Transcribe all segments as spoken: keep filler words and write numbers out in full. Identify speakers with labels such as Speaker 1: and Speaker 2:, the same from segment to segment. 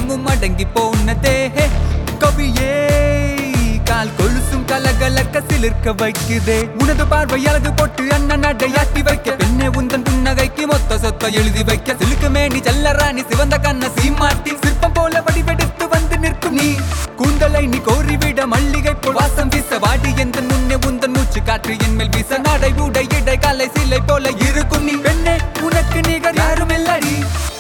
Speaker 1: அகிலமும் அடங்கி போனதே கவியே கால் கொலுசும் கலகலக்க சிலிர்க்க வைக்குதே உனது பார்வை அழகு போட்டு அண்ணன் அடையாட்டி வைக்க பெண்ணே உந்தன் புன்னகைக்கு மொத்த சொத்த எழுதி வைக்க சிலுக்கு மேனி செல்லராணி சிவந்த கண்ண சீமாட்டி சிற்பம் போல வடிவெடுத்து வந்து நிற்கும் நீ கூந்தலை நீ கோரிவிட மல்லிகை போல் வாசம் வீச வாடி எந்த முன்னே உந்தன் மூச்சு காற்று என் மேல் வீச நடை உடை இடை கலை சிலை போல இருக்கும் நீ பெண்ணே உனக்கு நிகர் யாரும் இல்லடி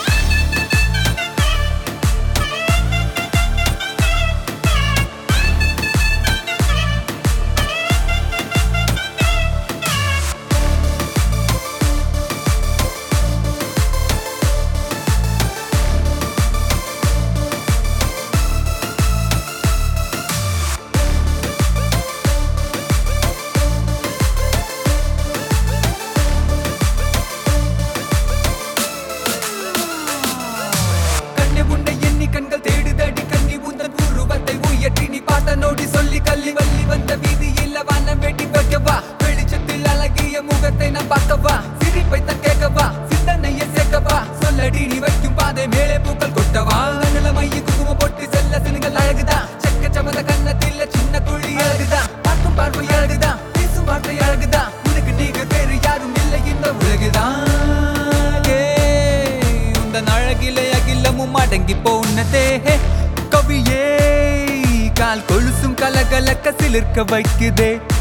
Speaker 1: கண்கள் தேடுதடி கண்ணி உந்தன் உருவத்தை உயர்த்தி நீ பார்த்த நோடி சொல்லி கள்ளி வள்ளி வந்த வீதியில் வானம் வெட்டி வைக்கவா வெளிச்சத்தில் அழகிய முகத்தை நான் பார்க்கவா சிரிப்பை தான் கேட்கவா சிந்தனையை சேர்க்கவா சொல்லடி நீ வைக்கும் பாதை மேலே பூக்கள் கொட்டவா கண்ணுல மைய குங்கும போட்டு செல்ல சினுங்கள் அழகுதான் செக்க சமத கண்ணத்தில் சின்ன குழி அழகுதான் பார்க்கும் பார்வை அழகுதான் பேசும் வார்த்தை அழகுதான் உனக்கு நீங்க வேறு யாரும் இல்லை இந்த உலகுதான் உந்தன் அழகிலே அகிலமும் அடங்கி போனதே கவியே கால் கொலுசும் கலகலக்க சிலிர்க்க வைக்குதே